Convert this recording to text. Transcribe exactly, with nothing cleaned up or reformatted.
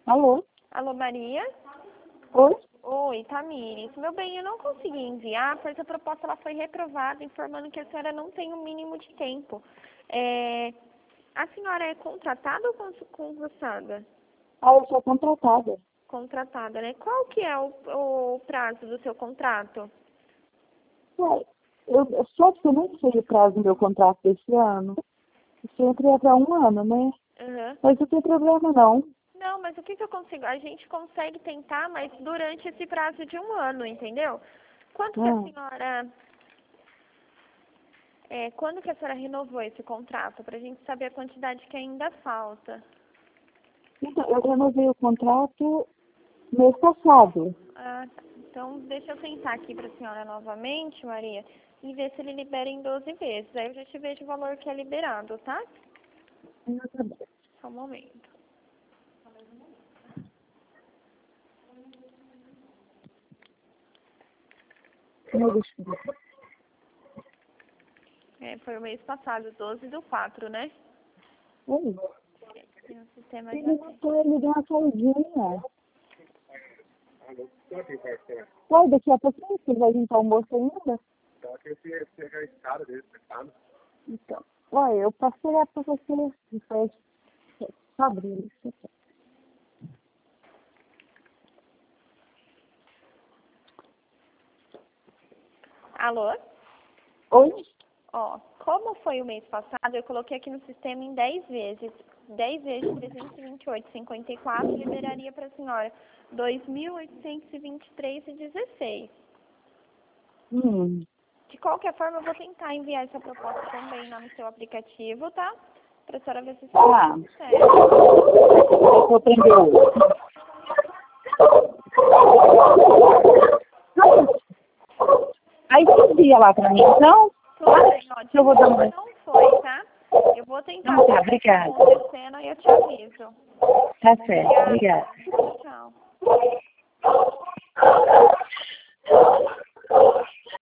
Alô? Alô, Maria? Oi? Oi, Tamires. Meu bem, eu não consegui enviar, pois a proposta ela foi reprovada, informando que a senhora não tem o mínimo de tempo. É, a senhora é contratada ou cons- concursada? Ah, eu sou contratada. Contratada, né? Qual que é o, o prazo do seu contrato? Ué, eu, eu só que eu nem sei o prazo do meu contrato desse ano. Sempre é para um ano, né? Aham. Mas não tem problema, não. Não, mas o que, que eu consigo? A gente consegue tentar, mas durante esse prazo de um ano, entendeu? Quanto que a Hum. senhora... É, quando que a senhora renovou esse contrato? Para a gente saber a quantidade que ainda falta. Então, eu renovei o contrato mês passado. Ah, tá. Então, deixa eu tentar aqui para a senhora novamente, Maria, e ver se ele libera em doze vezes. Aí eu já te vejo o valor que é liberado, tá? Ah, tá bom. Só um momento. Não, deixa eu ver. É, foi o mês passado, doze do quatro, né? Oi? E no sistema já Ele tem. não ele deu uma saidinha. Ué, daqui a pouquinho você vai vir para o almoço ainda? Então, ué, eu passei lá para você. Depois, só abrir isso aqui. Alô? Oi? Ó, como foi o mês passado, eu coloquei aqui no sistema em dez vezes. dez vezes trezentos e vinte e oito vírgula cinquenta e quatro liberaria para a senhora dois mil oitocentos e vinte e três vírgula dezesseis. Hum. De qualquer forma, eu vou tentar enviar essa proposta também lá no seu aplicativo, tá? Para a senhora ver se isso Ah. consegue. Eu vou prender outro. Aí você envia lá pra mim, então? Tudo bem, ó. De Eu vou dar uma... não foi, tá? Eu vou tentar Não, tá, ver o que está obrigada. acontecendo e eu te aviso. Tá certo, obrigada.